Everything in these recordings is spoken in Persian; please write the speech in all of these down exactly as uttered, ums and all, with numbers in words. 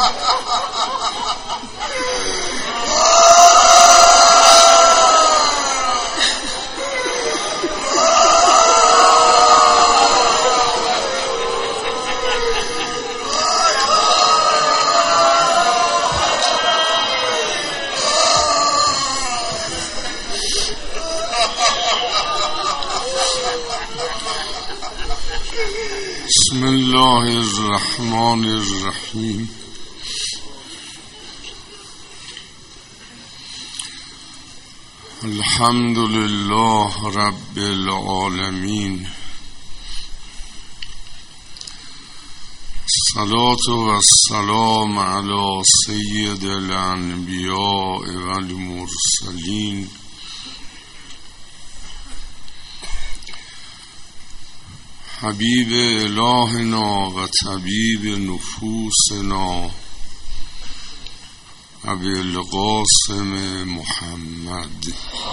بسم الله الرحمن الرحیم. الحمد لله رب العالمین. الصلاة والسلام علی سید الانبیاء والمرسلین حبیب الهنا و طبیب نفوسنا ابی القاسم محمد.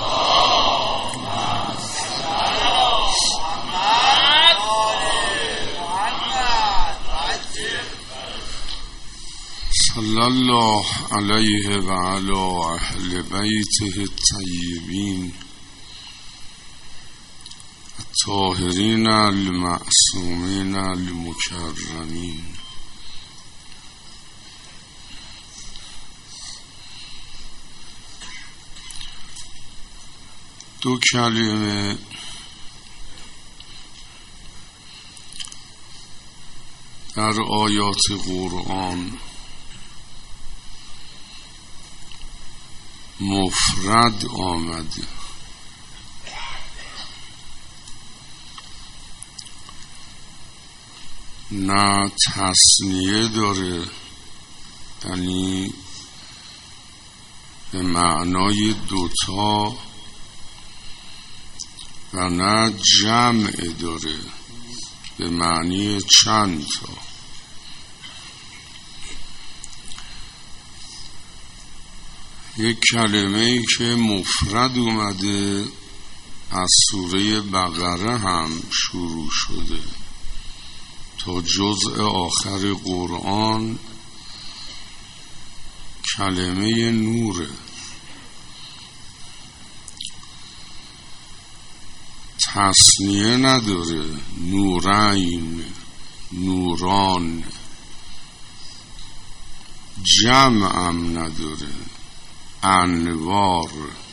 صلی الله علیه و علی اهل بیته الطیبین الطاهرین المعصومین المکرمین. دو کلمه در آیات قرآن مفرد آمده، نه تثنیه داره، یعنی به معنای دوتا، و نه جمع داره به معنی چند تا. یک کلمه ای که مفرد اومده از سوره بقره هم شروع شده تا جزء آخر قرآن، کلمه نوره. تثنیه نداره، نورین، نوران. جمع هم نداره، انوار.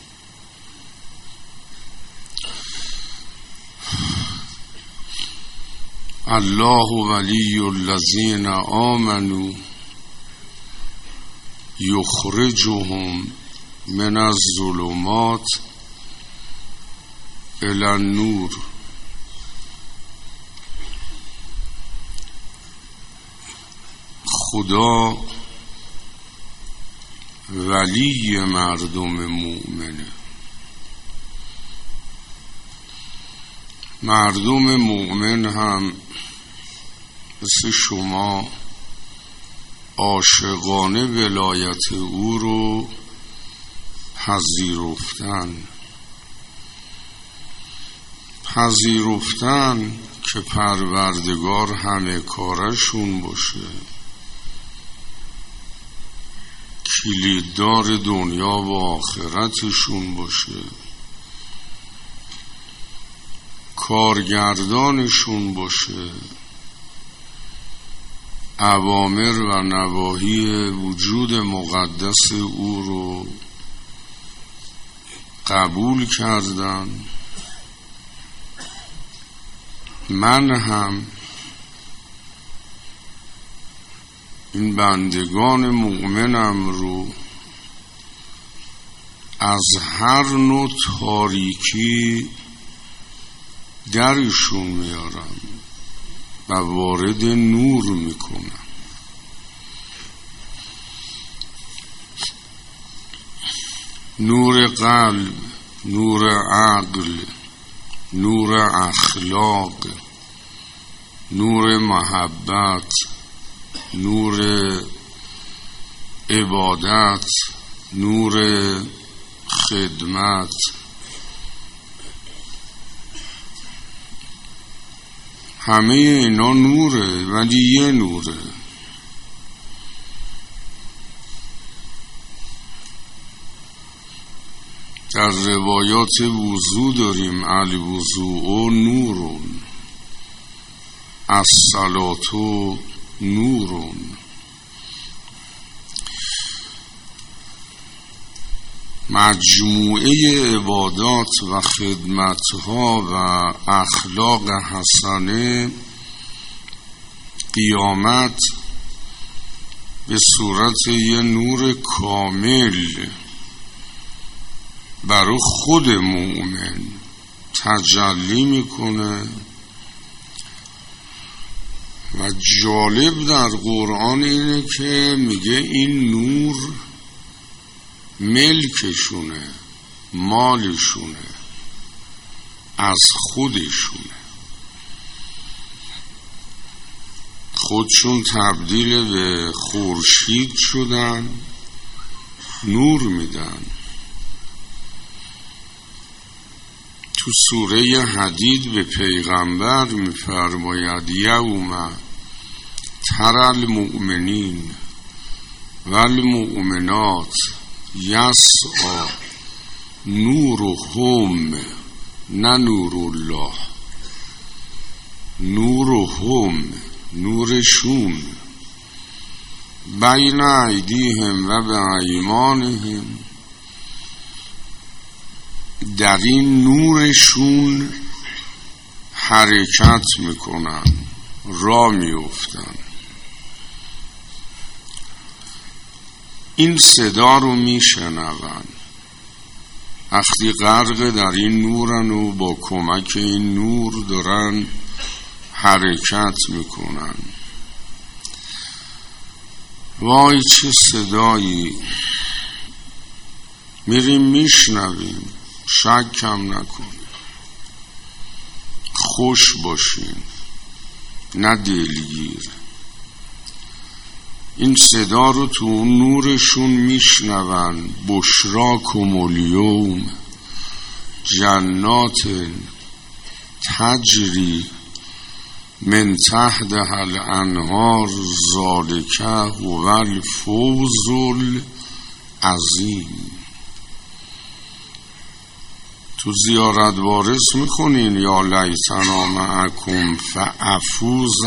الله ولی الذین آمنوا یخرجهم من الظلمات الی النور. خدا ولی مردم مؤمنه. مردم مؤمن هم مثل شما عاشقانه ولایت او رو پذیرفتن پذیرفتن که پروردگار همه کارشون باشه، کلیددار دنیا و آخرتشون باشه، کارگردانشون باشه، اوامر و نواهی وجود مقدس او رو قبول کردن. من هم این بندگان مؤمنم رو از هر نوع تاریکی درشون میارم و وارد نور میکنم. نور قلب، نور عقل، نور اخلاق، نور محبت، نور عبادت، نور خدمت. همه اینا نوره، ولی یه نوره. در روایات وضو داریم الوضوء نورون، الصلاة نورون. مجموعه عبادات و خدمتها و اخلاق حسنه قیامت به صورت یه نور کامل برای خود مؤمن تجلی میکنه. و جالب در قرآن اینه که میگه این نور ملکشونه، مالشونه، از خودشونه. خودشون تبدیل به خورشید شدن، نور میدن. تو سوره حدید به پیغمبر میفرماید یوم تر المؤمنین و المؤمنات یسعی نورهم، نه نور الله، نورهم، نورشون، بین ایدیهم و به ایمانهم، در این نورشون حرکت میکنن، راه میافتن. این صدا رو میشنون، وقتی غرق در این نورن و با کمک این نور دارن حرکت میکنن. وای چه صدایی! میریم میشنویم، شک کم نکنیم، خوش باشیم نه دلگیر. این صدا رو تو اون نورشون میشنون. بشراکم الیوم جنات تجری من تحتها الانهار ذالک هو الفوز العظیم. تو زیارت وارث میخونین یا لیتنا معکم فافوز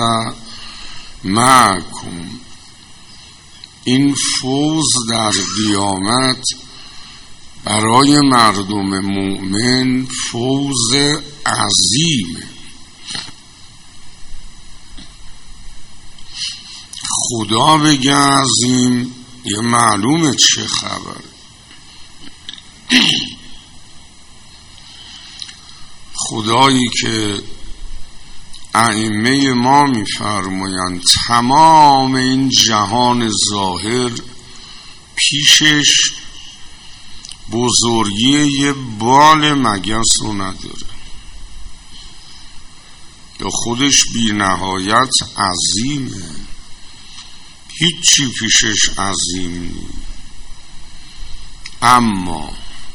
معکم. این فوز در قیامت برای مردم مؤمن فوز عظیمه. خدا بگه عظیم، یه معلومه چه خبر. خدایی که ائمه ما میفرمایند تمام این جهان ظاهر پیشش بزرگی یه بال مگس رو نداره، یا خودش بی نهایت عظیمه، هیچی پیشش عظیم نیست. اما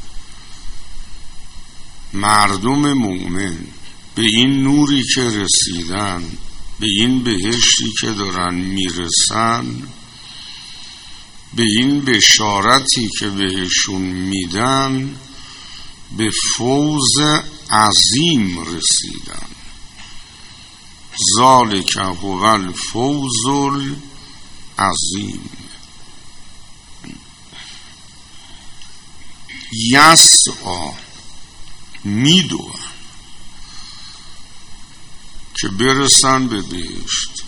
مردم مؤمن به این نوری که رسیدن، به این بهشتی که دارن میرسن، به این بشارتی که بهشون میدن، به فوز عظیم رسیدن. ذالک هو الفوز العظیم. یسعی میدوان که برسن به بهشت.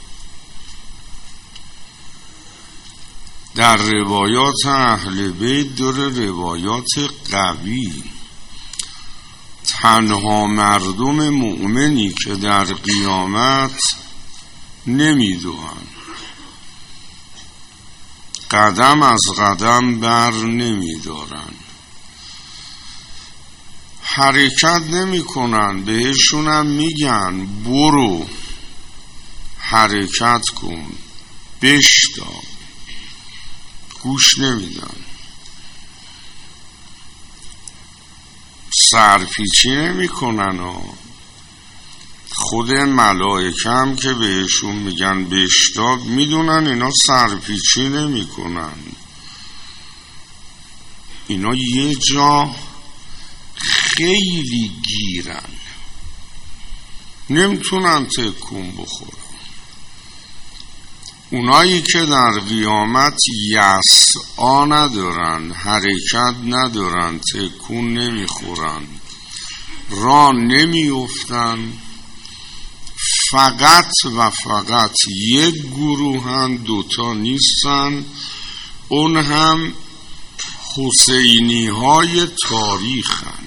در روایات اهل بیت داره روایات قوی. تنها مردم مؤمنی که در قیامت نمیدوان، قدم از قدم بر نمیدارن، حرکت نمی کنن، بهشونم میگن برو حرکت کن بشتاب، گوش نمیدن، سرپیچی نمی کنن. و خود ملائکه هم که بهشون میگن بشتاب میدونن اینا سرپیچی نمی کنن. اینا یه جا خیلی گیرن، نمیتونن تکون بخورن. اونایی که در قیامت یسعا ندارن، حرکت ندارن، تکون نمیخورن، راه نمیافتن، فقط و فقط یک گروهن، دوتا نیستن. اون هم حسینی های تاریخن.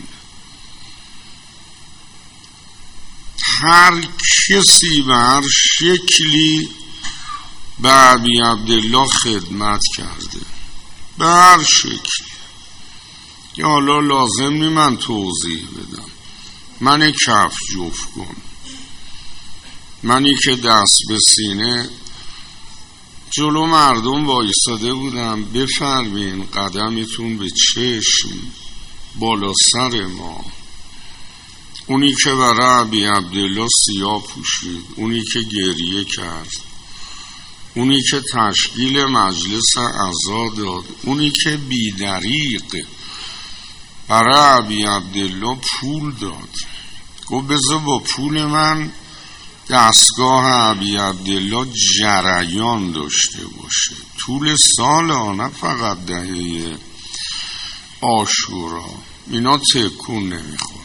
هر کسی به هر شکلی به ابی عبدالله خدمت کرده، به هر شکلی. یا حالا لازم نی من توضیح بدم. من کف جفت کن، منی که دست به سینه جلو مردم وایساده بودم، بفرمین قدمتون به چشم بالا سر ما. اونی که برای ابی عبدالله سیاه پوشید، اونی که گریه کرد، اونی که تشکیل مجلس عزا داد، اونی که بیدریق برای ابی عبدالله پول داد، گفت بذار با پول من دستگاه ابی عبدالله جریان داشته باشه طول سال ها، نه فقط دهه عاشورا. اینا تکون نمیخورن،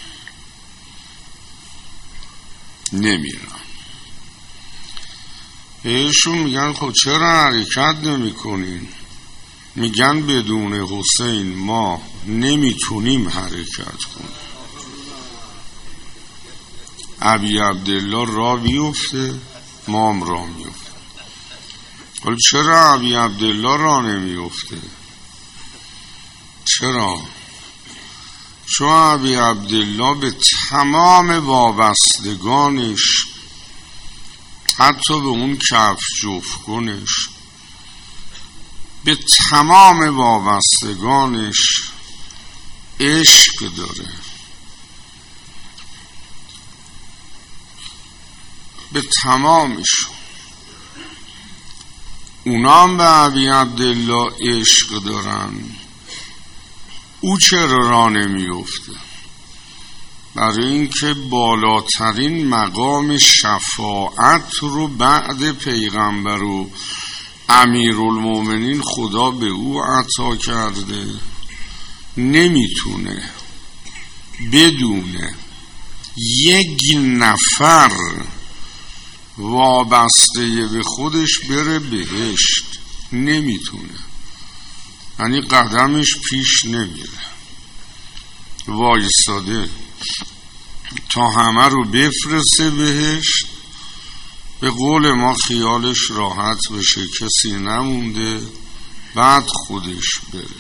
نمیرن. بهشون میگن خب چرا حرکت نمی کنین؟ میگن بدون حسین ما نمیتونیم حرکت کنیم. ابی عبدالله را بیفته، ما هم را میفته. حالا چرا ابی عبدالله را نمیفته؟ چرا؟ چون ابی عبدالله به تمام وابستگانش، حتی به اون کف جفت کنش، به تمام وابستگانش عشق داره، به تمامشون. اونا هم به ابی عبدالله عشق دارن. او چرا راه نمیفته؟ برای اینکه بالاترین مقام شفاعت رو بعد پیغمبر و امیرالمومنین خدا به او عطا کرده. نمیتونه بدونه یک نفر وابسته به خودش بره بهشت، نمیتونه. یعنی قدمش پیش نمیره، وایستاده تا همه رو بفرسته بهشت. به قول ما خیالش راحت بشه، کسی نمونده، بعد خودش بره.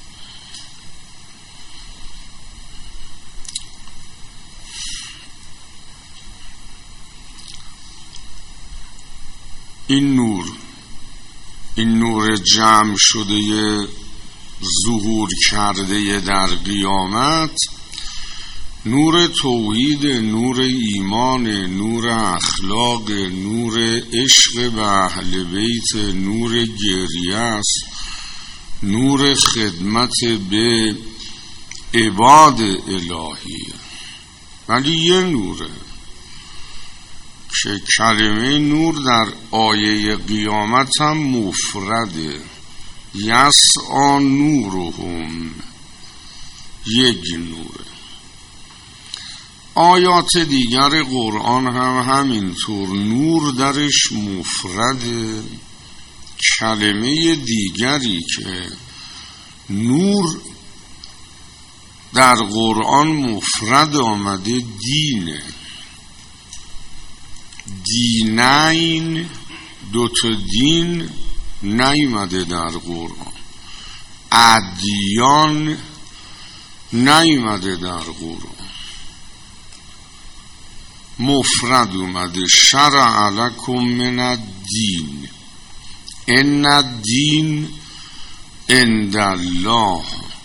این نور، این نور جمع شده ظهور کرده در قیامت، نور توحید، نور ایمان، نور اخلاق، نور عشق به اهل بیت، نور گریه است، نور خدمت به عباد الهی. ولی یه نوره که کلمه نور در آیه قیامت هم مفرده، یسعی نورهم، یک نوره. آیات دیگر قرآن هم همینطور نور درش مفرده. کلمه دیگری که نور در قرآن مفرد آمده دینه. دینین، دوتا دین نیامده در قرآن. ادیان نیامده در قرآن، مفرد اومده. شرع لکم من الدین، ان الدین عند الله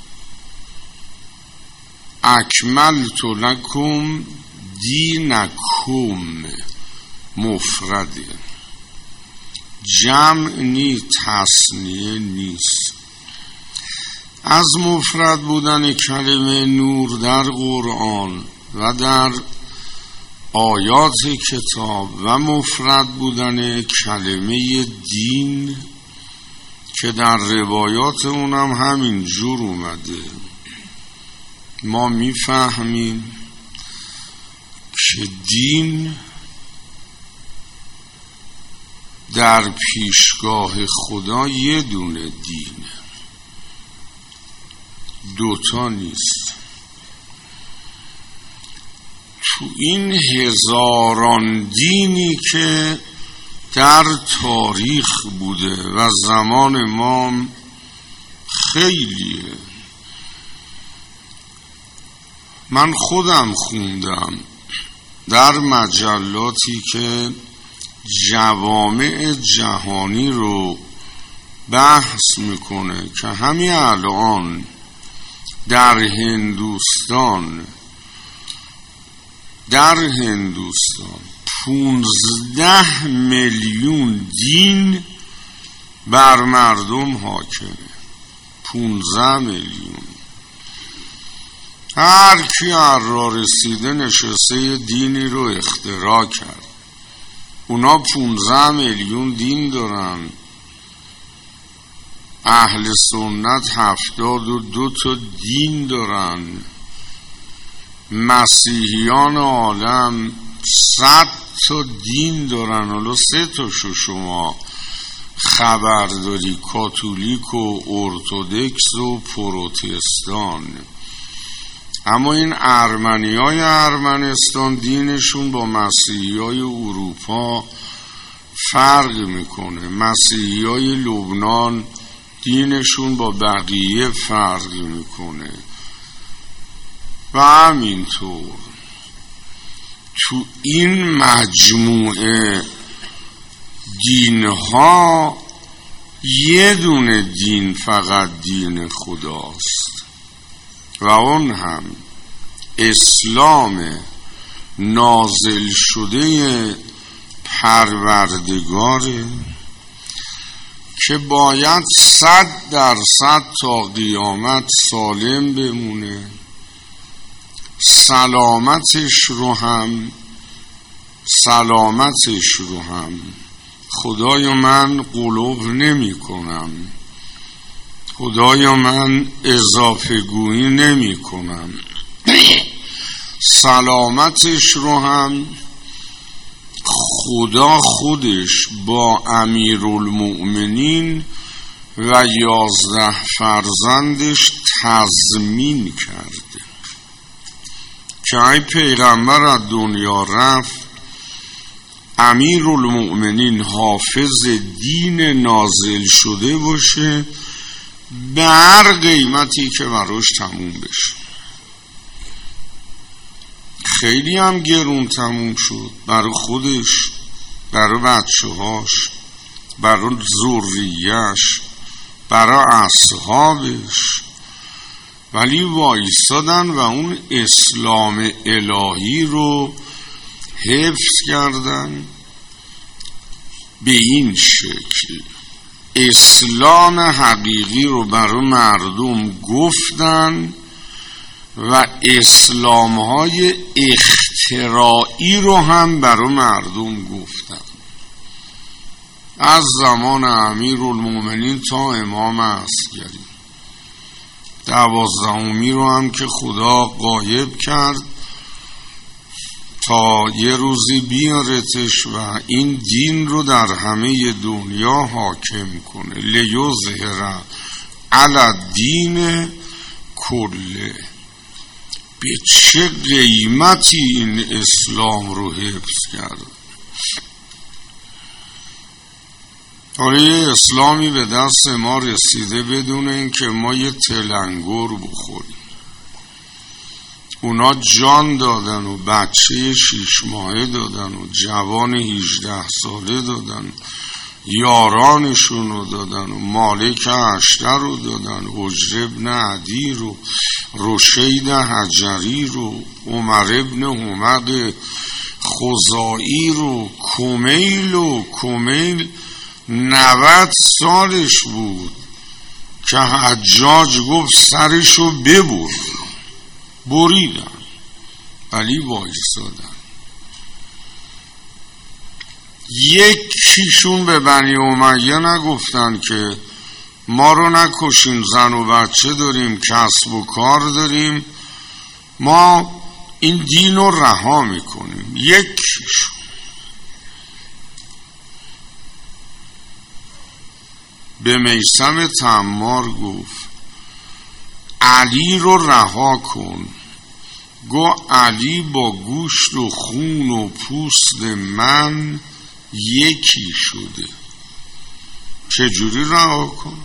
اکملت لکم دینکم. مفرده، جمع نی، تصنیه نیست. از مفرد بودن کلمه نور در قرآن و در آیات کتاب و مفرد بودن کلمه دین که در روایات اونم همین جور اومده، ما میفهمیم که دین در پیشگاه خدا یه دونه دینه، دوتا نیست. تو این هزاران دینی که در تاریخ بوده و زمان ما خیلیه، من خودم خوندم در مجلاتی که جوامع جهانی رو بحث میکنه که همین الان در هندوستان در هندوستان پونزده میلیون دین بر مردم حاکمه. پونزده میلیون. هر کی هر را رسیده نشسته دینی رو اختراع کرد. اونا پونزده میلیون دین دارن. اهل سنت هفتاد و دو تا دین دارن. مسیحیان عالم صد تا دین دارن. حالا سه تاشو شما خبر داری، کاتولیک و ارتودکس و پروتستان. اما این ارمنی های ارمنستان دینشون با مسیحی های اروپا فرق میکنه. مسیحی های لبنان دینشون با بقیه فرق میکنه و همینطور. تو این مجموعه دین ها یه دونه دین فقط دین خداست و اون هم اسلام نازل شده پروردگاره که باید صد درصد تا قیامت سالم بمونه. سلامتش رو هم سلامتش رو هم خدایا من قلوب نمی کنم، خدایا من اضافه گویی نمی کنم. سلامتش رو هم خدا خودش با امیرالمؤمنین و یازده فرزندش تضمین کرده که ای پیغمبر از دنیا رفت، امیرالمؤمنین حافظ دین نازل شده باشه به هر قیمتی که براش تموم بشه. خیلی هم گرون تموم شد برای خودش، برای بچه هاش، برای ذریه‌اش، برای اصحابش، ولی وایستادن و اون اسلام الهی رو حفظ کردن به این شکل. اسلام حقیقی رو برای مردم گفتن و اسلام های اختراعی رو هم برای مردم گفتن. از زمان امیرالمؤمنین تا امام عسکری. دوازدهمی رو هم که خدا غایب کرد تا یه روزی بیارتش و این دین رو در همه دنیا حاکم کنه. لیظهر علی الدین کله. به چه قیمتی این اسلام رو حفظ کرد. حالا یه اسلامی به دست ما رسیده بدون این که ما یه تلنگر بخوریم. اونا جان دادن و بچه شیش ماهه دادن و جوان هیجده ساله دادن، یارانشون رو دادن و مالک اشتر رو دادن، حجر ابن عدی رو، رشید حجری رو، عمر ابن حمد خزائی رو، کمیل و کمیل نوت سالش بود که حجاج گفت سرشو ببر. بریدن ولی وایسادن. یکیشون به بنی امیه نگفتن که ما رو نکشین، زن و بچه داریم، کسب و کار داریم، ما این دین رو رها میکنیم. یکیشون به میثم تمار گفت علی رو رها کن. گو علی با گوشت و خون و پوست من یکی شده، چجوری رها کنم؟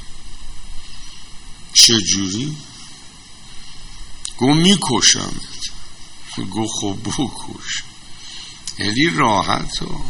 چجوری؟ گو میکشمت. گو خب بکش. خیلی راحت ها.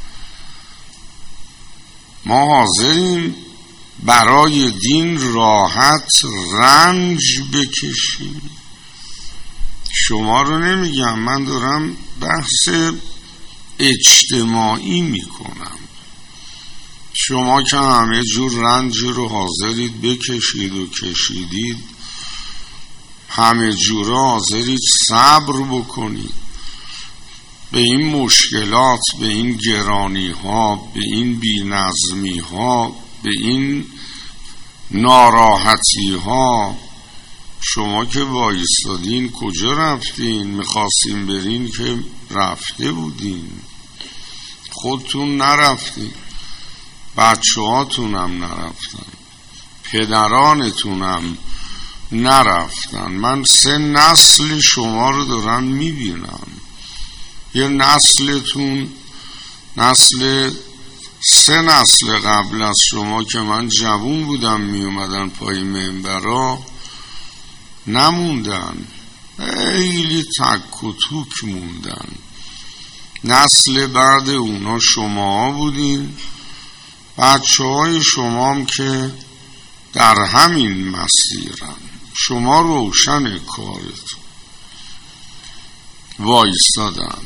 ما حاضریم برای دین راحت رنج بکشیم. شما رو نمیگم، من دارم بحث اجتماعی میکنم. شما که همه جور رنج رو حاضرید بکشید و کشیدید، همه جور حاضرید صبر بکنید به این مشکلات، به این گرانی ها، به این بی نظمی ها، به این ناراحتی ها. شما که وایستادین کجا رفتین؟ میخواستین برین که رفته بودین، خودتون نرفتین، بچه هاتونم نرفتن، پدرانتونم نرفتن. من سه نسل شما رو دارم میبینم. یه نسلتون، نسل سه نسل قبل از شما که من جوون بودم میومدن پای منبرا، نموندن، خیلی تک و توک موندن. نسل بعد اونا شما بودین، بچه های شما هم که در همین مسیرن. شما روشن کارتون وایستادن.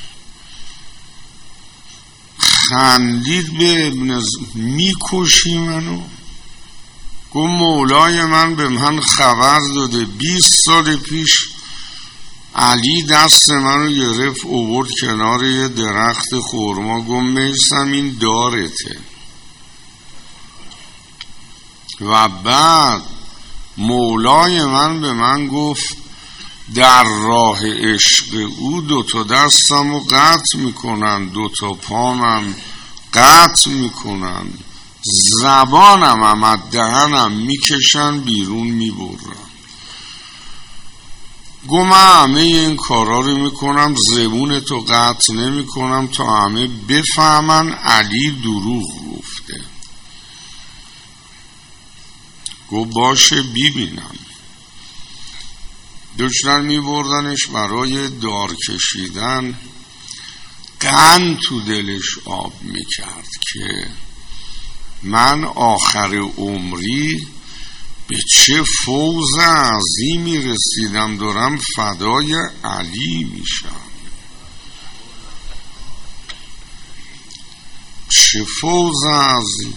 خندید به ابن ز... میکشی منو؟ گو مولای من به من خبر داده بیست سال پیش علی دست منو گرفت اوورد کنار یه درخت خورما. گو میثم این دارته. و بعد مولای من به من گفت در راه عشق او دوتا دستم رو قطع میکنن، دوتا پامم قطع میکنن، زبانم هم از دهنم میکشن بیرون میبرن. گو من همه این کارا رو میکنم، زبون تو قطع نمیکنم تا همه بفهمن علی دروغ گفته. گو باشه ببینم. دشمن میبردنش برای دار کشیدن، قند تو دلش آب میکرد که من آخر عمری به چه فوز عظیمی رسیدم، دارم فدای علی میشم. چه فوز عظیم.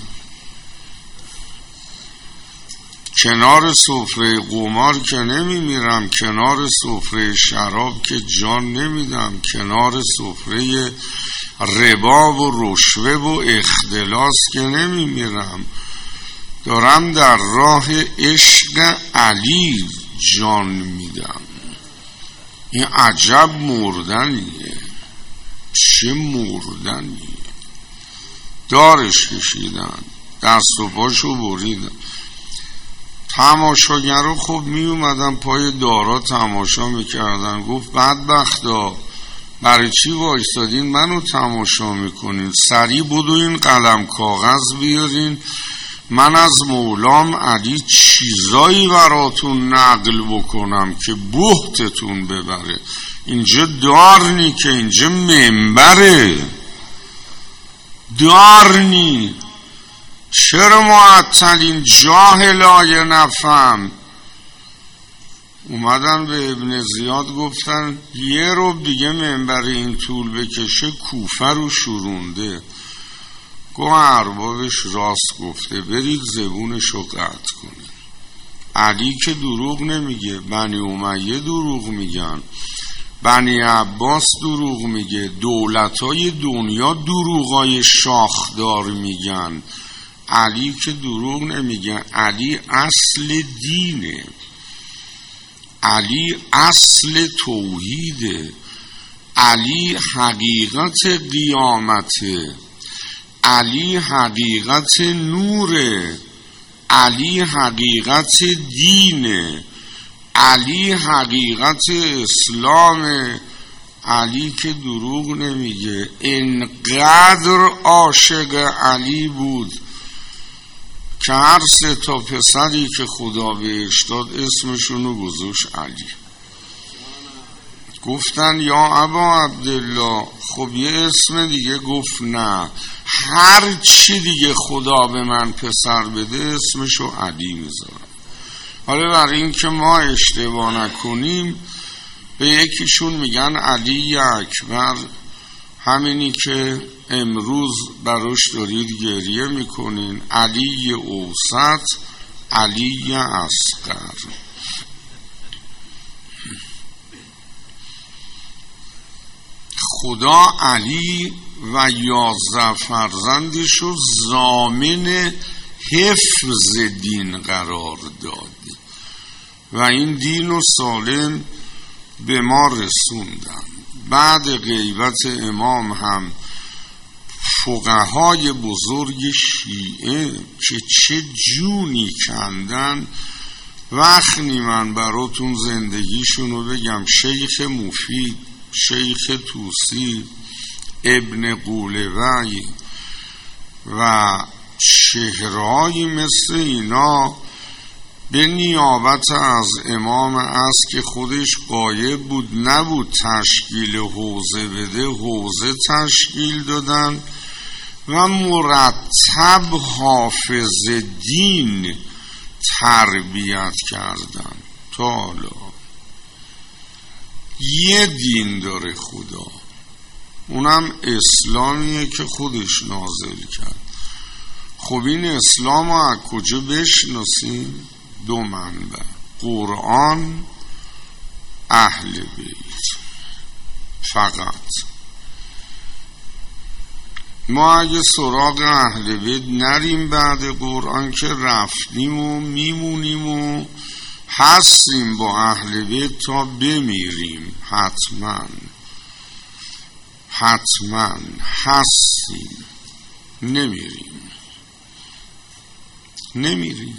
کنار سفره قمار که نمیمیرم، کنار سفره شراب که جان نمیدم، کنار سفره ربا و رشوه و اختلاس که نمیمیرم، دارم در راه عشق علی جان میدم. این عجب مردنیه. چه مردنیه. دارش کشیدن، دست و پاشو بریدن. تماشاگرها خب می اومدن پای دارا تماشا میکردن. گفت بدبختا برای چی وایستادین منو تماشا میکنین؟ سریع بدوین قلم کاغذ بیارین، من از مولام علی چیزایی براتون نقل بکنم که بهتتون ببره. اینجا دار نی که، اینجا منبره. دار نی. چرا معطلین جاهلای نفهم؟ اومدن به ابن زیاد گفتن یه رو دیگه منبر این طول بکشه کوفه رو شورونده. گوه اربابش راست گفته، برید زبونش رو قطع کنید. علی که دروغ نمیگه، بنی امیه دروغ میگن، بنی عباس دروغ میگه، دولتای دنیا دروغای شاخدار میگن. علی که دروغ نمیگه. علی اصل دینه، علی اصل توحیده، علی حقیقت قیامته، علی حقیقت نوره، علی حقیقت دینه، علی حقیقت اسلامه. علی که دروغ نمیگه. اینقدر عاشق علی بود که هر سه تا پسری که خدا بهش داد اسمشونو گذاشت علی. گفتن یا ابا عبدالله، خب یه اسم دیگه. گفت نه، هر چی دیگه خدا به من پسر بده اسمشو علی میذارم. حالا برای این که ما اشتباه نکنیم به یکیشون میگن علی اکبر، همینی که امروز براش دارید گریه میکنین، علی اوسط، علی اصغر. خدا علی و یازده فرزندشو ضامن حفظ دین قرار داد و این دین و سالم به ما رسوندن. بعد غیبت امام هم فقهای بزرگ شیعه که چه جونی کندن، وقت نیمن براتون زندگیشونو بگم. شیخ مفید، شیخ توسی، ابن قولوی و چهرهایی مثل اینا به نیابت از امام است که خودش غایب بود، نبود تشکیل حوزه بده، حوزه تشکیل دادن و مرتب حافظ دین تربیت کردن. تا حالا یه دین داره خدا، اونم اسلامیه که خودش نازل کرد. خب این اسلام رو از کجا بشناسیم؟ دو منبع، قرآن، اهل بیت. فقط ما اگه سراغ اهل بیت نریم بعد قرآن که رفتیم و میمونیم و هستیم با اهل بیت تا بمیریم. حتما حتما هستیم، نمیریم نمیریم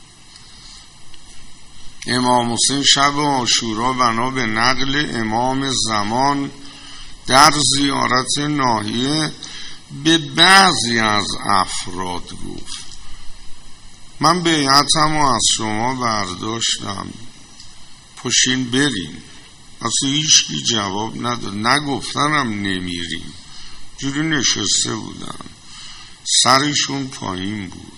امام حسین شب عاشورا بنا به نقل امام زمان در زیارت ناحیه به بعضی از افراد گفت من بیعتم رو از شما برداشتم، پشین بریم. اصلا هیچکی جواب نداد، نگفتنم نمیریم، جوری نشسته بودن، سرشون پایین بود.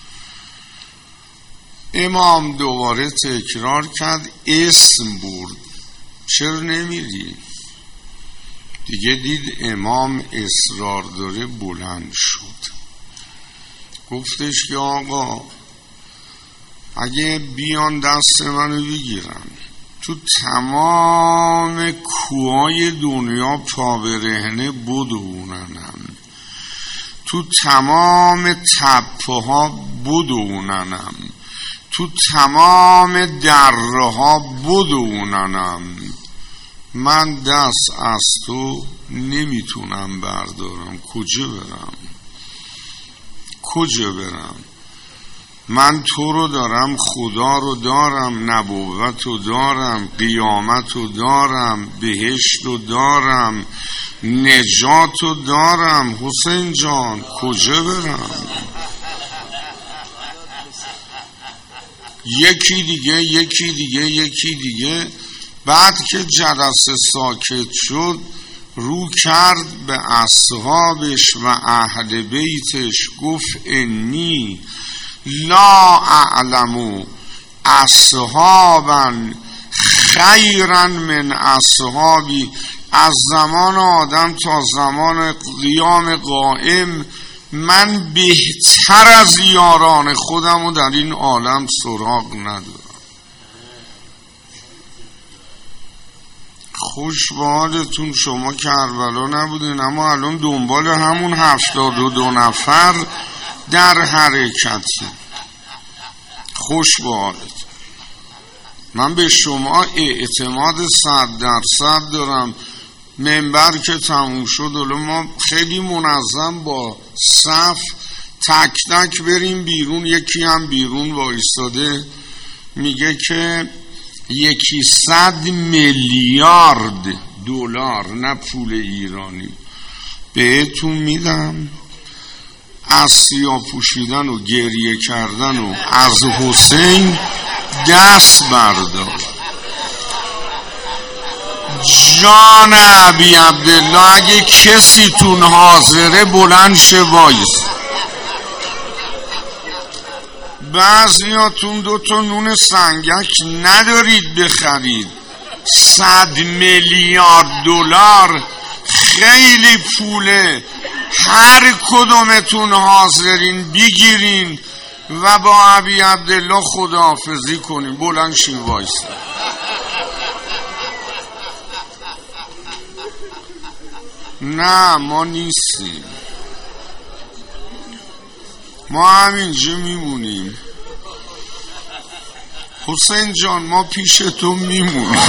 امام دوباره تکرار کرد، اسم برد، چرا نمیری؟ دیگه دید امام اصرار داره، بلند شد، گفتش که آقا اگه بیان دست منو بگیرن تو تمام کوهای دنیا پا برهنه بدوننم، تو تمام تپه ها بدوننم، تو تمام دره ها بدوننم، من دست از تو نمیتونم بردارم. کجا برم؟ کجا برم؟ من تو رو دارم، خدا رو دارم، نبوت رو دارم، قیامت رو دارم، بهشت رو دارم، نجات رو دارم. حسین جان کجا برم؟ یکی دیگه یکی دیگه یکی دیگه. بعد که جلسه ساکت شد رو کرد به اصحابش و اهل بیتش، گفت انی لا اعلم اصحابا خیرا من اصحابی. از زمان آدم تا زمان قیام قائم من بهتر از یاران خودم و در این عالم سراغ ندارم. خوش به حالتون، شما کربلا نبودین اما الان دنبال همون هفتاد و دو نفر در حرکتی. خوش به حالتون. من به شما اعتماد صد درصد دارم. منبر که تموم شد ما خیلی منظم با صف تک تک بریم بیرون. یکی هم بیرون وایستاده میگه که یکی صد میلیارد دلار، نه پول ایرانی، بهتون میدم از سیاه پوشیدن و گریه کردن و از حسین دست بردار. جان ابی عبدالله اگه کسی تون حاضره بلند شه وایس. بعضیاتون دو تا نون سنگک ندارید بخرید. صد میلیارد دلار خیلی پوله. هر کدومتون حاضرین بگیرین و با ابی عبدالله خداحافظی کنین. بلند شین وایس. نه ما نیستیم، ما همینجا میمونیم. حسین جان ما پیش تو میمونیم.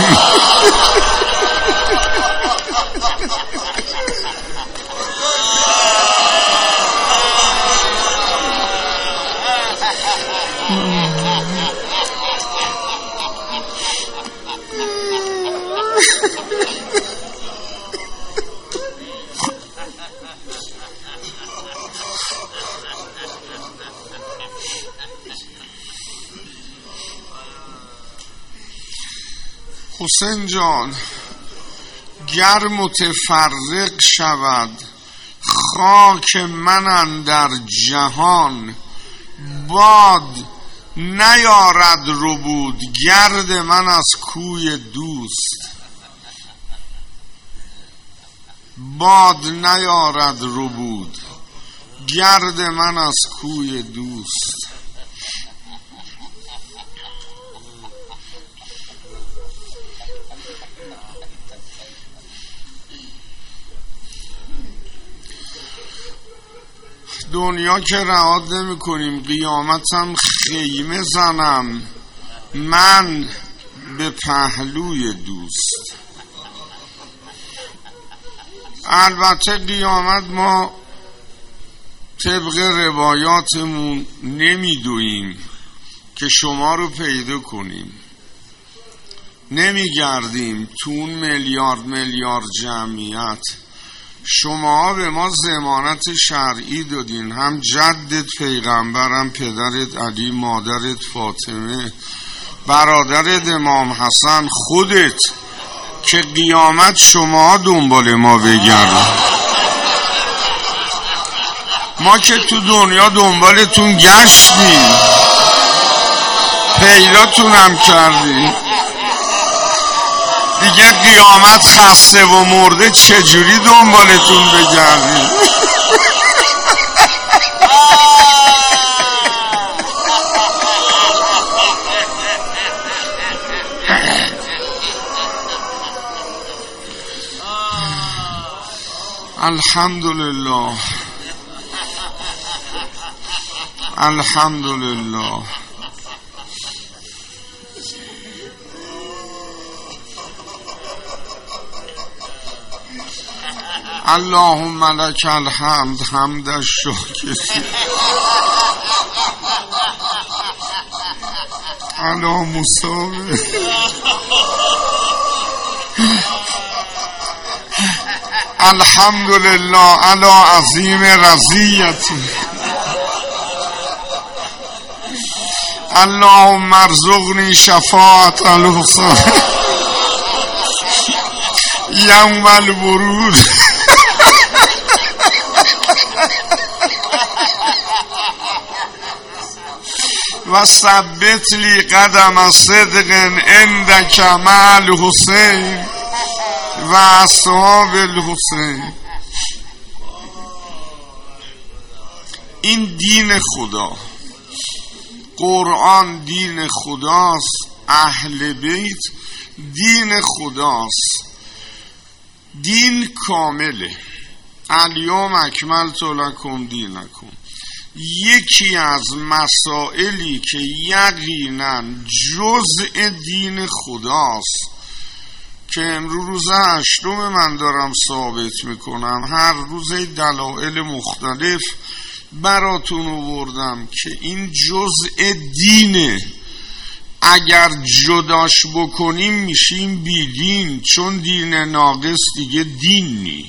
حسین جان گر متفرق شود خاک من اندر جهان، باد نیارد ربود گرد من از کوی دوست. باد نیارد ربود گرد من از کوی دوست. دنیا که رعاد نمی کنیم، قیامتم خیمه زنم من به پهلوی دوست. البته قیامت ما طبق روایاتمون نمیدویم که شما رو پیدا کنیم، نمیگردیم تو اون میلیارد میلیارد جمعیت. شما به ما ضمانت شرعی دادین، هم جدت پیغمبرم، پدرت علی، مادرت فاطمه، برادرت امام حسن، خودت، که قیامت شما دنبال ما بگردن. ما که تو دنیا دنبالتون گشتیم، پیداتونم کردیم. دیگه قیامت خسته و مرده چجوری دنبالتون بگردیم؟ الحمدلله الحمدلله. اللهم لك الحمد حمد الشاکرین علی مصابه. الحمدلله علی عظیم رضیتی. اللهم ارزقنی شفاعت الحسین یوم الورود. و ثبت لی قدم صدق عندک مع الحسین و اصحاب الحسین. این دین خدا، قرآن دین خداست، اهل بیت دین خداست، دین کامله. الیوم اکملت لکم دینکم. یکی از مسائلی که یقینا جزء دین خداست که امروز روز هشتم من دارم ثابت میکنم، هر روز دلایل مختلف براتون آوردم که این جزء دینه. اگر جداش بکنیم میشیم بیدین، چون دین ناقص دیگه دین نی.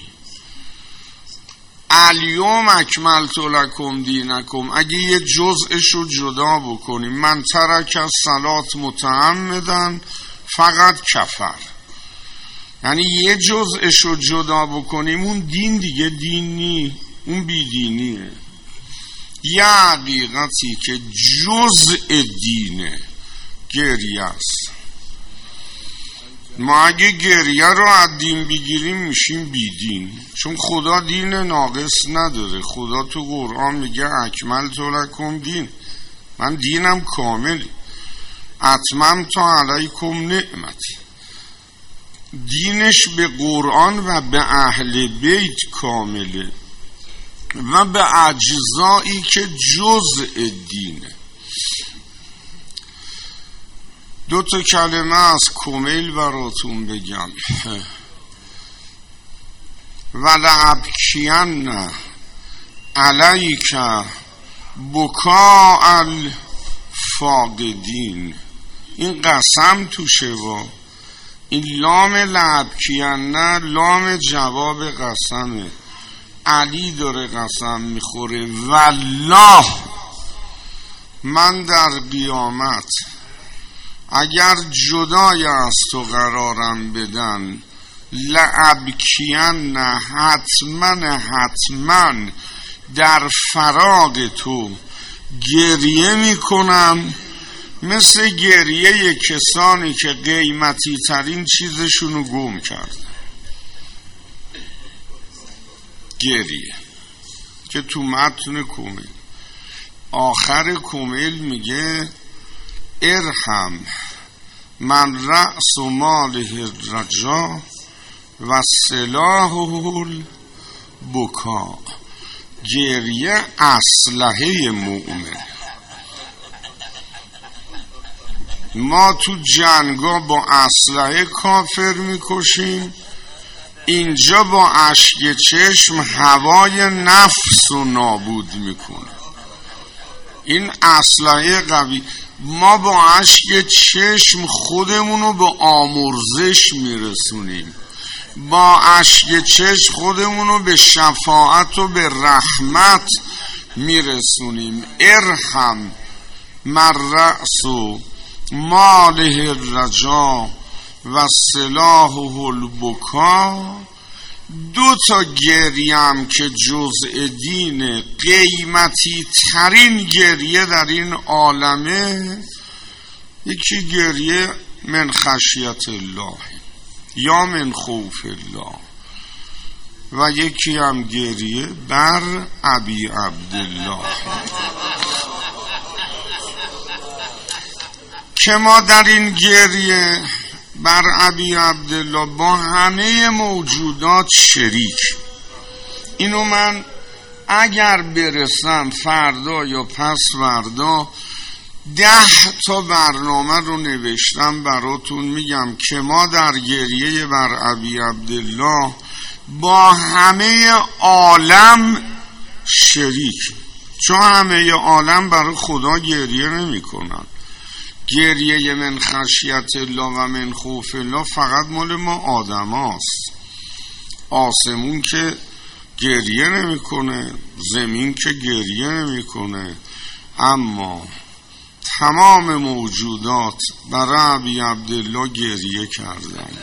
الیوم اکملت لکم دینکم، اگه یه جزءشو جدا بکنیم، من ترک الصلاة متعمدا فقط کفر، یعنی یه جزءشو جدا بکنیم اون دین دیگه دین نی، اون بیدینیه. یه حقیقتی که جزء دینه گریه است. ما اگه گریه رو از دین بگیریم میشیم بیدین، چون خدا دین ناقص نداره. خدا تو قرآن میگه اکملت لکم دین، من دینم کاملی، اتممت علیکم نعمتی. دینش به قرآن و به اهل بیت کامله و به اجزایی که جزء دینه. دو تا کلمه از کمیل براتون بگم. ولابکین علیک بکاء الفاقدین. این قسم توشه و این لام لابکین لام جواب قسمه. علی داره قسم میخوره، والله من در قیامت اگر جدای از تو قرارم بدن، لابکین حتما حتما در فراق تو گریه میکنم، مثل گریه کسانی که قیمتی ترین چیزشونو گم کردن. گریه که تو متن کمیل، آخر کمیل میگه ارحم من رأس ماله الرجا و سلاحه البکا. گریه اسلحه مؤمن. ما تو جنگا با اسلحه کافر میکشیم، اینجا با اشک چشم هوای نفس رو نابود میکنه. این اسلحه قوی. ما با اشک چشم خودمونو به آمرزش میرسونیم، با اشک چشم خودمونو به شفاعت و به رحمت میرسونیم. ارحم من رأس ماله الرجا و سلاحه البکا. دو تا گریم که جزء دین، قیمتی ترین گریه در این عالمه، یکی گریه من خشیت الله یا من خوف الله و یکی هم گریه بر ابی عبدالله که ما در این گریه بر ابی عبدالله با همه موجودات شریک. اینو من اگر برسم فردا یا پس فردا ده تا برنامه رو نوشتم براتون میگم که ما در گریه بر ابی عبدالله با همه عالم شریک، چون همه عالم برای خدا گریه نمی کنن. گریه من خشیت الله و من خوف الله فقط مال ما آدم هاست. آسمون که گریه نمی کنه، زمین که گریه نمی کنه، اما تمام موجودات برای ابی عبدالله گریه کردن.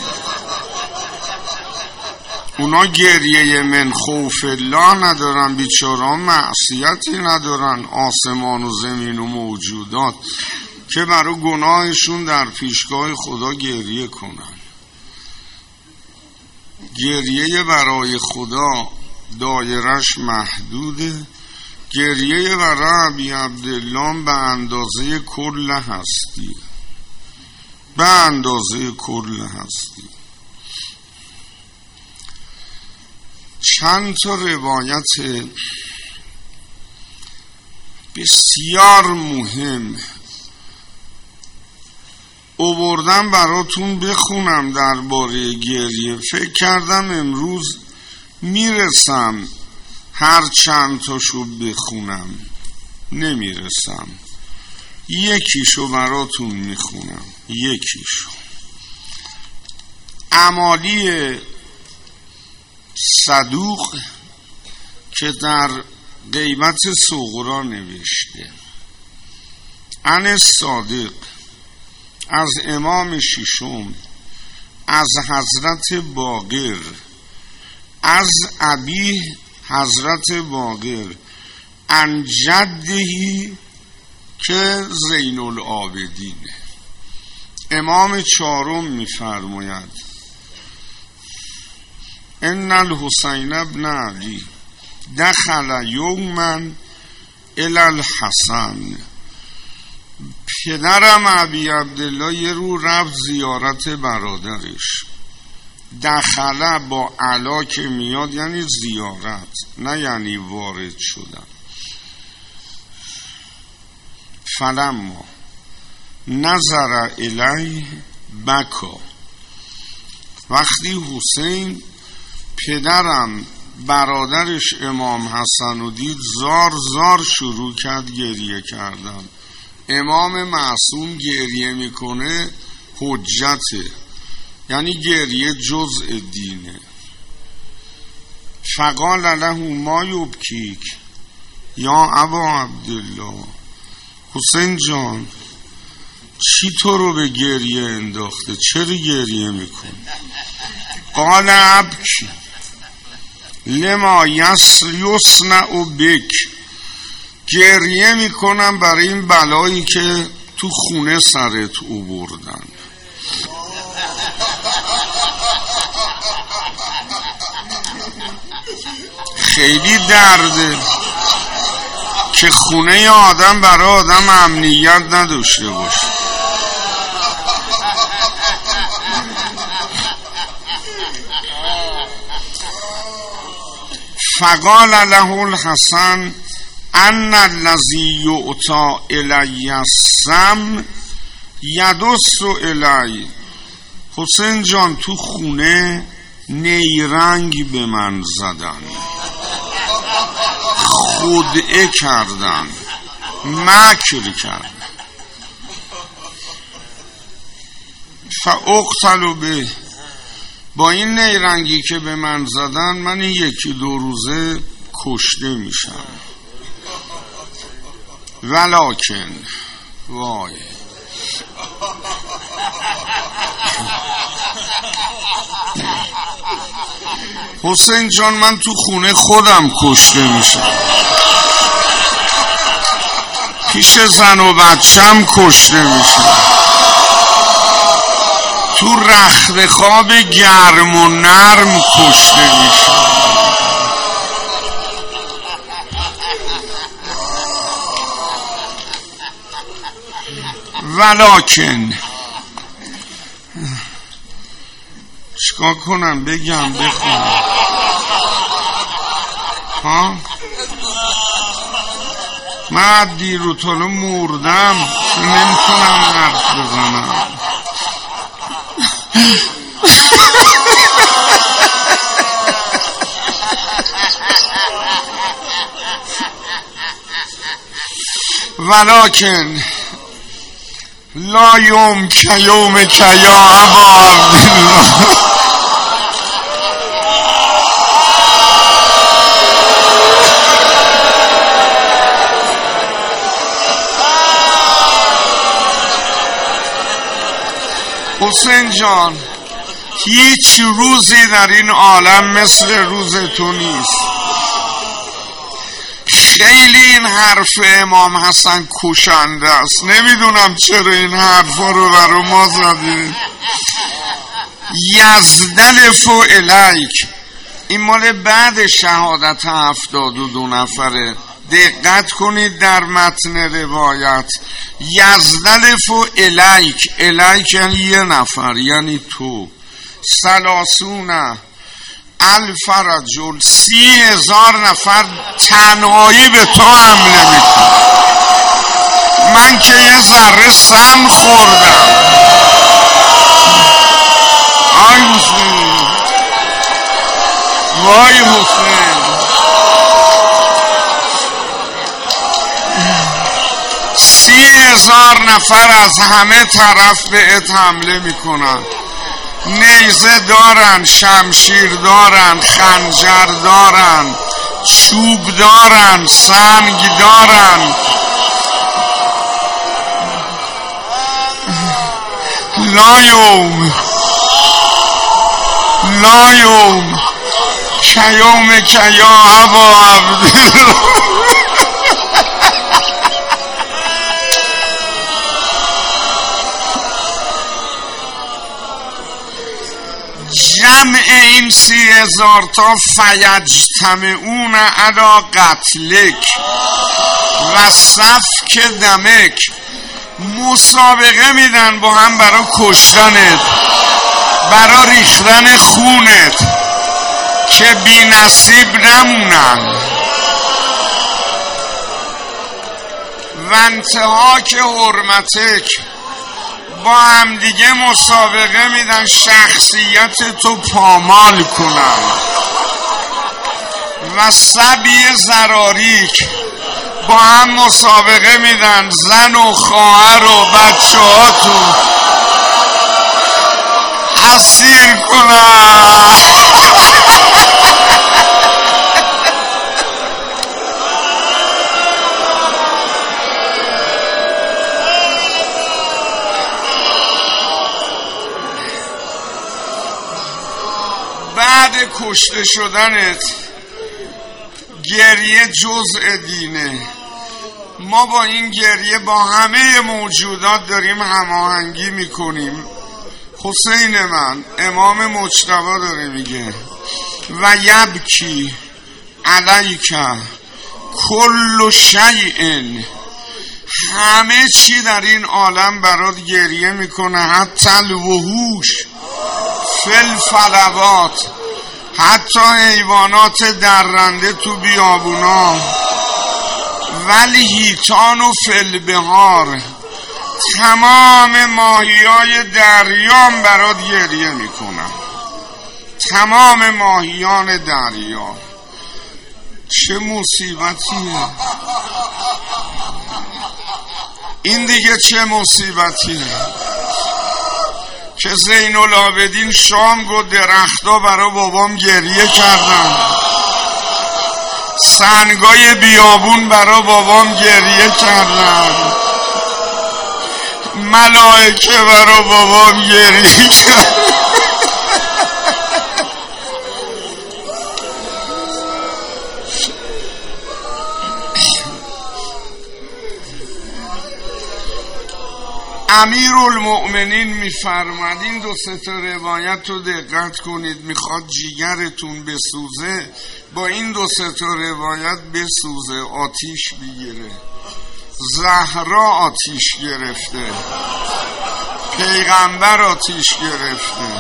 اونا گریه من خوف الله ندارن، بیچاران معصیتی ندارن، آسمان و زمین و موجودات، که برای گناهشون در پیشگاه خدا گریه کنن. گریه برای خدا دایرش محدوده، گریه برای ابی عبدالله به اندازه کل هستی، به اندازه کل هستی. چند تا روایت بسیار مهم آوردم براتون بخونم درباره گریه. فکر کردم امروز میرسم هر چند تاشو بخونم، نمیرسم. یکیشو براتون میخونم، یکیشو. امالی صدوق که در غیبت صغرا نوشته، عن صادق از امام ششم از حضرت باقر از ابی حضرت باقر عن جدهی که زین العابدین. امام چهارم میفرماید ان الحسین ابن علی دخل یوما الی الحسن. پدرم ابی عبدالله یه رو رفت زیارت برادرش. دخله با علا که میاد یعنی زیارت، نه یعنی وارد شدن. فلما نظر الیه بکا. وقتی حسین پدرم برادرش امام حسن رو دید، زار زار شروع کرد گریه کردن. امام معصوم گریه میکنه حجته، یعنی گریه جزء دینه. فقال له ما یبکیک یا ابا عبدالله. حسین جان چی تو رو به گریه انداخته؟ چرا گریه میکنی؟ قال ابکی لما یصنع بک. گریه میکنم برای این بلایی که تو خونه سرت آوردن. خیلی درده که خونه آدم برای آدم امنیت نداشته باشه. فقال له الحسن ان الذی یعطی الی السم یدس الی. حسین جان تو خونه نیرنگ به من زدن، خدعه کردن، مکر کردن. فاقتل به. با این نیرنگی که به من زدن من یکی دو روزه کشته میشم. ولکن وای حسین جان من تو خونه خودم کشته میشم، پیش زن و بچم کشته میشم، تو رخت خواب گرم و نرم کشته میشم. ولکن چیکار کنم؟ بگم بخونم؟ ها من دیر و طالو مردم، نمیتونم حرف بزنم. ولکن لا یوم که یوم که یا ابا عبدالله. حسین جان هیچ روزی در این عالم مثل روز تو نیست. خیلی این حرف امام حسن کشنده است. نمیدونم چرا این حرفا رو برای ما زدی. یزدلف الیک، این مال بعد شهادت هفتاد و دو نفره. دقت کنید در متن روایت یزدلف و الیک، الیک یعنی یه نفر، یعنی تو، سلاسونه الف رجل، سی هزار نفر تنهایی به تو حمله میکنه. من که یه ذره سم خوردم. آی حسین، وای حسین، سی هزار نفر از همه طرف بهت حمله میکنن. نیزه دارن، شمشیر دارن، خنجر دارن، چوب دارن، سنگ دارن. لا یوم لا یوم کیوم کیا ابا عبدالله. جمع این سی هزار تا فیجتمعون علی قتلک و سفک دمک، مسابقه میدن با هم برای کشتنت، برای ریختن خونت که بی نصیب نمونن. و انتهاک حرمتک، با هم دیگه مسابقه میدن شخصیت تو پامال کنن. و سبی زراریک، با هم مسابقه میدن زن و خواهر و بچه ها تو اسیر کنن. بعد کشته شدنت گریه جزء دینه. ما با این گریه با همه موجودات داریم هماهنگی میکنیم. حسین من، امام مجتبی داره میگه و یبکی علیک کل شیء، همه چی در این عالم برات گریه میکنه، حتی الوحوش فی الفلوات، حتی حیوانات درنده تو بیابونا، ولی هیتان و فی البحار، تمام ماهیای دریام برات گریه میکنن. تمام ماهیان دریا. چه مصیبتیه این دیگه، چه مصیبتیه که زین العابدین شام گو درختا برای بابام گریه کردن، سنگای بیابون برای بابام گریه کردن، ملائکه برای بابام گریه کردن. امیر المؤمنین میفرماد، این دو سه تا روایت رو دقت کنید، میخواد جیگرتون بسوزه، با این دو سه تا روایت بسوزه، آتیش بگیره. زهرا آتیش گرفته، پیغمبر آتیش گرفته.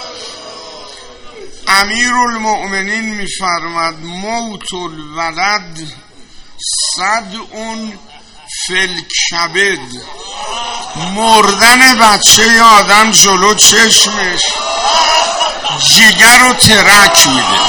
امیر المؤمنین میفرماد موت الولد صدع فی الکبد، مردن بچه آدم جلو چشمش جیگر رو ترک میده.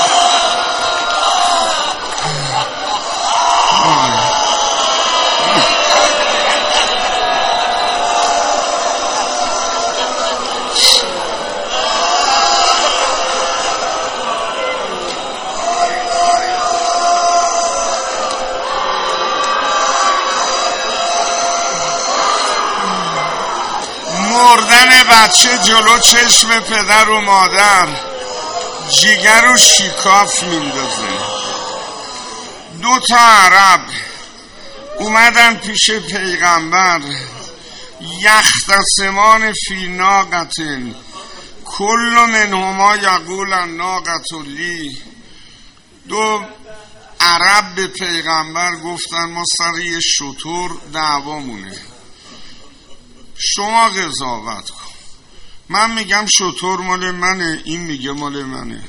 مردن بچه جلو چشم پدر و مادر جیگر رو شیکاف میندازه. دو تا عرب اومدن پیش پیغمبر، یختصمان فی ناقتن کل منهما یقول الناقة لی، دو عرب به پیغمبر گفتن ما سر یه شتر دعوامونه، شما قضاوت کن. من میگم شتر مال منه، این میگه مال منه،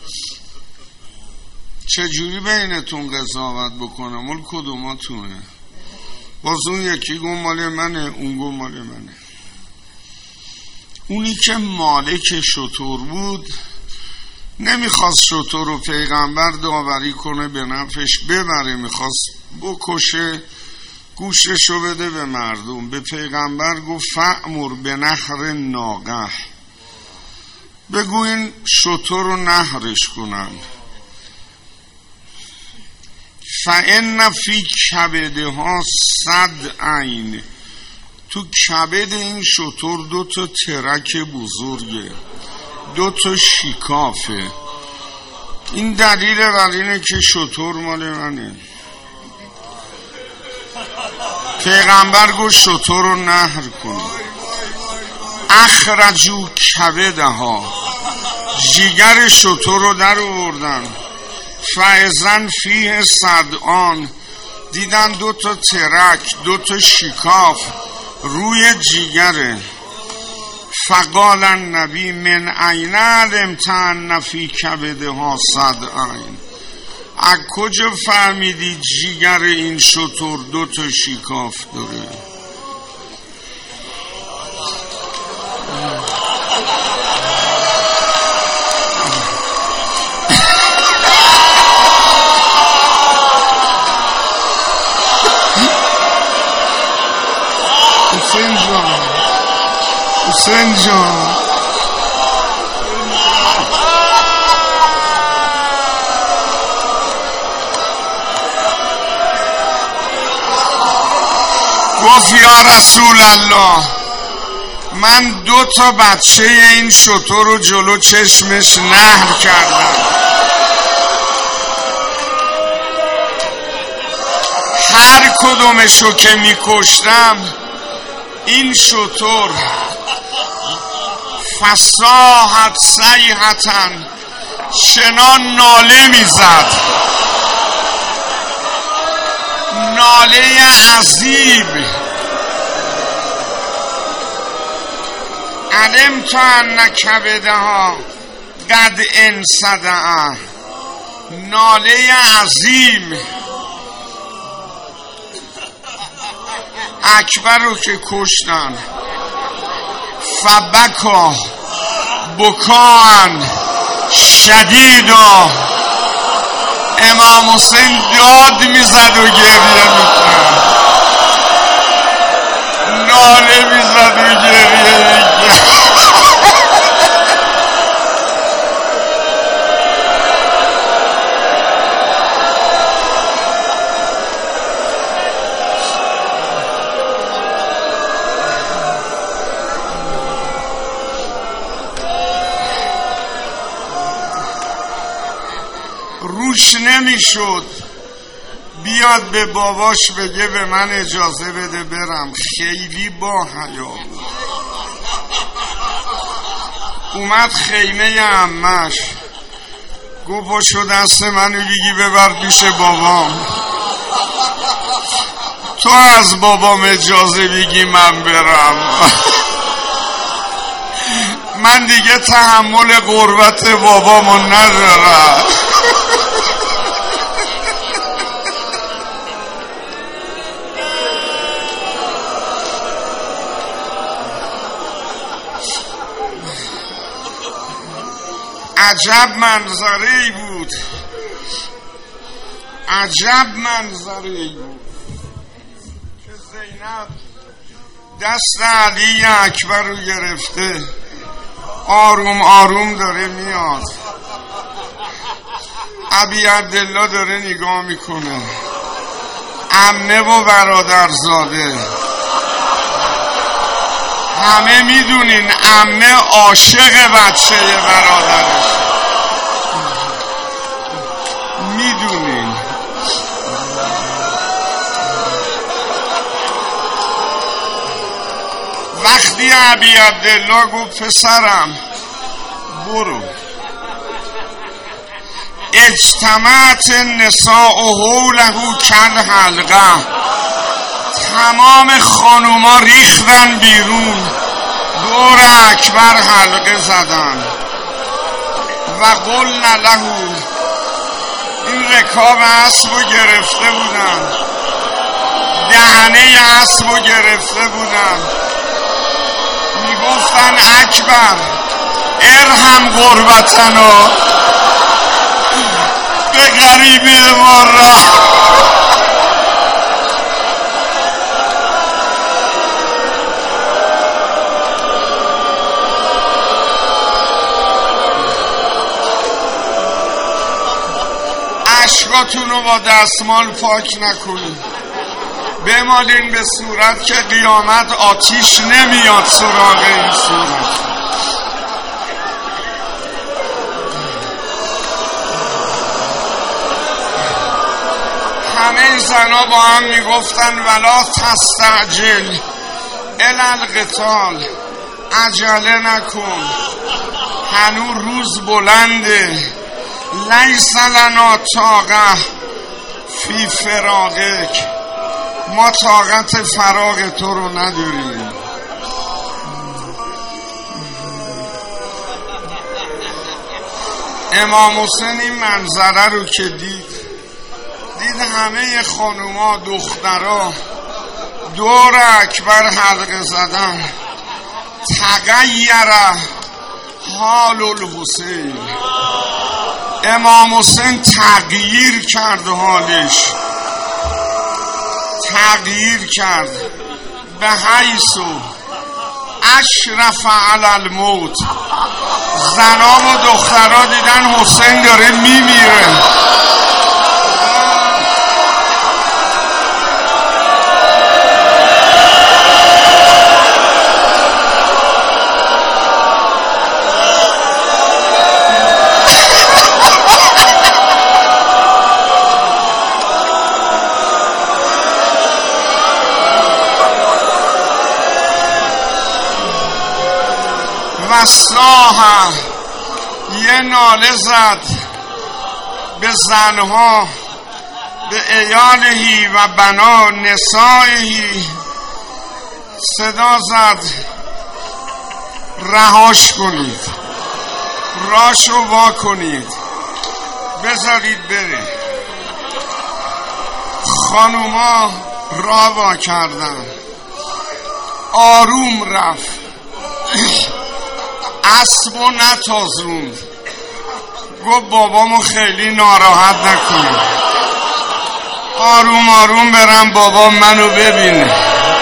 چجوری بینتون قضاوت بکنم؟ مال کدوماتونه؟ باز اون یکی گفت مال منه، اون گفت مال منه. اونی که مالک شتر بود نمیخواست شتر رو پیغمبر داوری کنه به نفعش ببره، میخواست بکشه گوششو بده به مردم. به پیغمبر گفت فأمر به نحر ناقه، بگو این شتر رو نحرش کنن. فإن فی کبدها صد عین، تو کبد این شتر دو تا ترک بزرگه، دو تا شکافه. این دلیل بر اینه که شتر مال منه. پیغمبر گفت شتر رو نحر کن. اخرجو کبدها، جیگر شتر رو در آوردن. فاذا فیه صدعان، دیدن دو تا ترک، دو تا شکاف روی جیگره. فقال النبی من عین علمت ان فی کبدها صدعان، از کجا فهمیدی جیگر این شتر دو تا شکاف داره؟ حسین جان، حسین جان، گفت یا رسول الله، من دو تا بچه این شتر رو جلو چشمش نحر کردم، هر کدومشو که میکشتم این شتر فصاحت صیحتن، چنان ناله میزد، ناله عظیم. علمت ان کبدها قد انصدع، ناله عظیم. اکبر رو که کشتن، فبکا بکان شدیدا، امام حسین داد میزد و گریه میکرد، ناله میزد و گریه میکرد. روش نمیشد بیاد به باباش بگه به من اجازه بده برم، خیلی با حیا بود. اومد خیمه عمش، گفت پاشو دست منو بگی ببر پیش بابام، تو از بابام اجازه بگی من برم. من دیگه تحمل غربت بابامو ندارم. عجب منظری بود، عجب منظری بود که زینب دست علی اکبر رو گرفته، آروم آروم داره میاد، ابی عبدالله داره نگاه میکنه، عمه و برادرزاده. همه میدونین عمه عاشق بچه برادرش، میدونین. وقتی ابی عبدالله گفت پسرم برو، اجتماعت النساء حوله کل حلقه، تمام خانوما ریختن بیرون دور اکبر حلقه زدن و قلنا له، این رکاب اسب رو گرفته بودن، دهنه اسب رو گرفته بودن، میگفتن اکبر ارحم غربتنا، به غریبی ما را. اشکاتون رو با دستمال پاک نکنید، بمالین به صورت که قیامت آتیش نمیاد سراغ این صورت. همه زنا با هم میگفتن ولا تستعجل الی القتال، عجله نکن، هنوز روز بلنده، لیس لنا طاقه فی فراقک، ما طاقت فراق تو رو نداریم. امام حسین این منظره رو که دید، دید همه خانوما دخترها دور اکبر حلقه زدن، تغییر حال الحسین، امام حسین تغییر کرد، حالش تغییر کرد، به حیث اشرف علی الموت. زنان و دخترها دیدن حسین داره میمیره، و صاح، یه ناله زد به زنها، به ایالهی و بنا نسائهی، صدا زد رهاش کنید، راشو وا کنید، بذارید بره. خانوما راه وا کردن، آروم رفت، اسب و نتازروند، گفت بابامو خیلی ناراحت نکنید، آروم آروم برم بابا منو ببینه.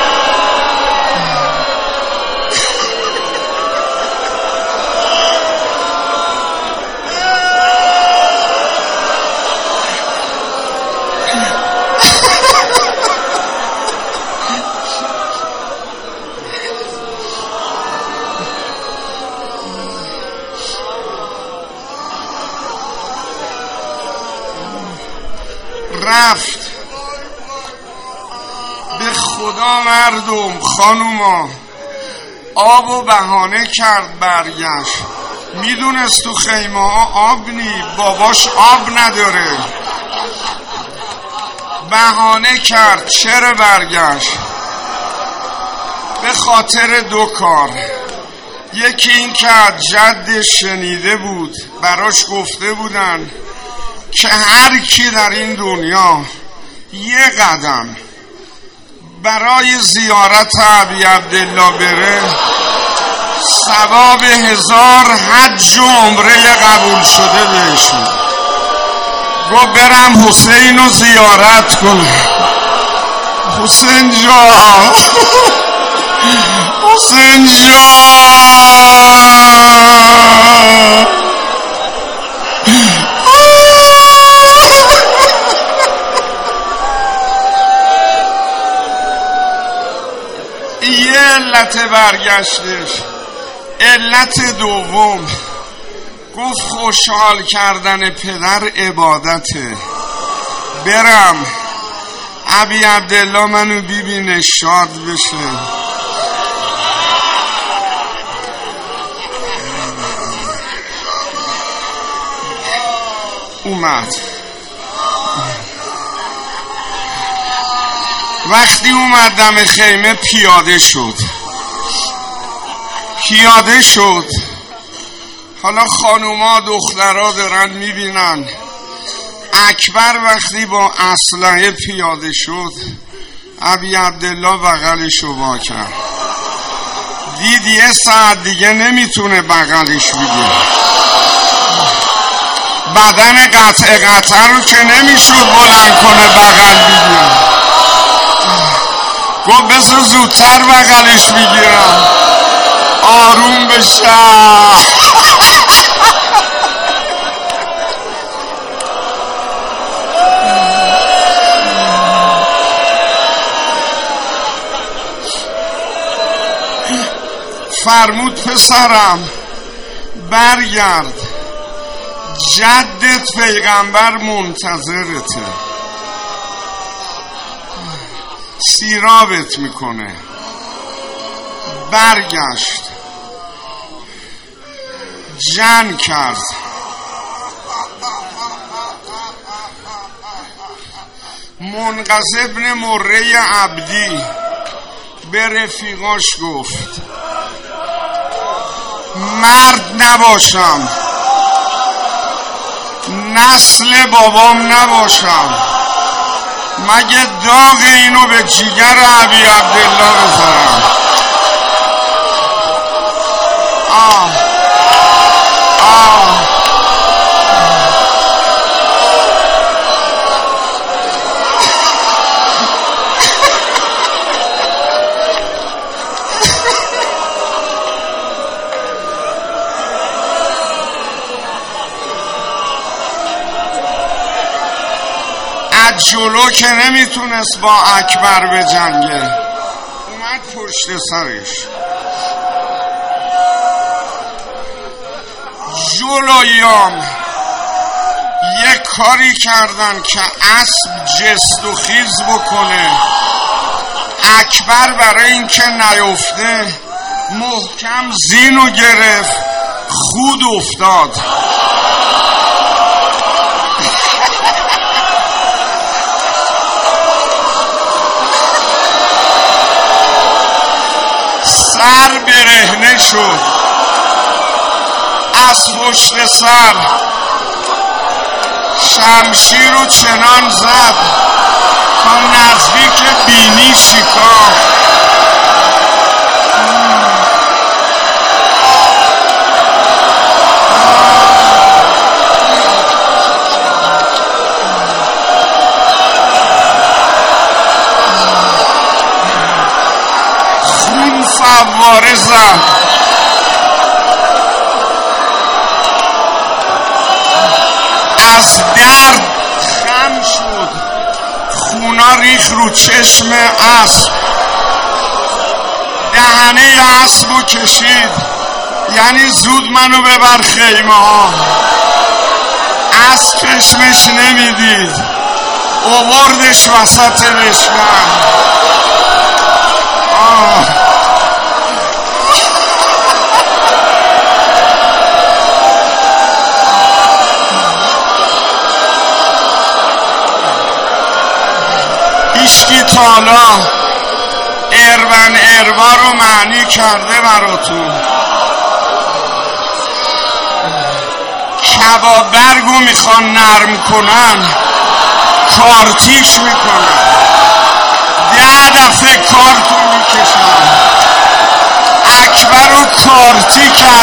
رفت، به خدا مردم خانوما آب و بهانه کرد، برگشت، میدونست تو خیمه ها آب نی، باباش آب نداره، بهانه کرد. چرا برگشت؟ به خاطر دو کار، یکی این که جدش شنیده بود، براش گفته بودن که هر کی در این دنیا یه قدم برای زیارت ابی عبدالله بره، ثواب هزار حج و عمره قبول شده بهش میده. گفت برم حسین رو زیارت کنم. حسین جان، حسین جان، یه علت برگشتش. علت دوم، گفت خوشحال کردن پدر عبادته، برم ابی عبدالله منو ببینه شاد بشه. اومد. وقتی اومد دم خیمه پیاده شد پیاده شد حالا خانوما دخترها دارن میبینن اکبر وقتی با اسلحه پیاده شد، ابی عبدالله بغلشو وا کرد. دید یه ساعت دیگه نمیتونه بغلش بگیره، بدن قطع قطع رو که نمیشد بلند کنه بغل بگیره. گفت بذار زودتر بغلش بگیرم آروم بشم. فرمود پسرم برگرد، جدت پیغمبر منتظرته، سیرابت میکنه. برگشت، جن کرد. منقذ ابن مره عبدی به رفیقاش گفت مرد نباشم، نسل بابام نباشم، مگه داغ اینو به جیگر ابی عبدالله بذارم. آه آه جلو که نمیتونست با اکبر بجنگه، اومد پشت سرش. جلویام یک کاری کردن که اسب جست و خیز بکنه. اکبر برای اینکه نیفته محکم زینو گرفت، خود افتاد. سر برهنه شد، از پشت سر شمشیر رو چنان زد تا نزدیک بینی شکافت. فواره زد. از درد خم شد، خونا ریخ رو چشم اسب. دهنه اسب رو کشید، یعنی زود منو ببر خیمه ها. اسب چشمش نمیدید، آوردش وسط لشکر. آه هیچکی تالا ارون اروا رو معنی کرده براتون. کباب برگو میخوان نرم کنن، کارتیش میکنن، ده دفعه کارتون میکشن. اکبر رو کارتی کرد.